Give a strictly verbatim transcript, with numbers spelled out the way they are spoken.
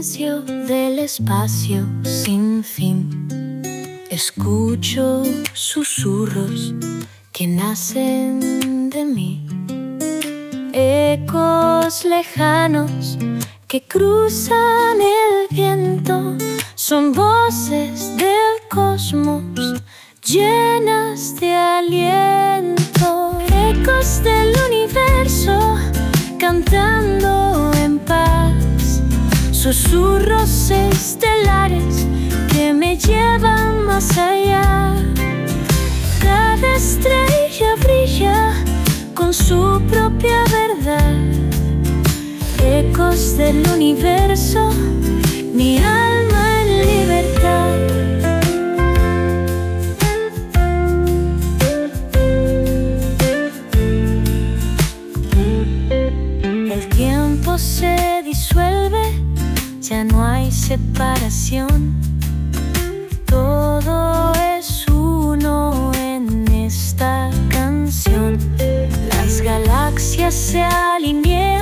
silencio del espacio sin fin. Escucho susurros que nacen de mí, ecos lejanos que cruzan el viento. Son voces del cosmos llenas de aliento, ecos del universo cantando en paz, susurros estelares que me llevan más allá. Cada estrella brilla con su propia verdad, ecos del universo, mi alma en libertad. El tiempo se disuelve, ya no hay separación. Todo es uno en esta canción. Las galaxias se alinean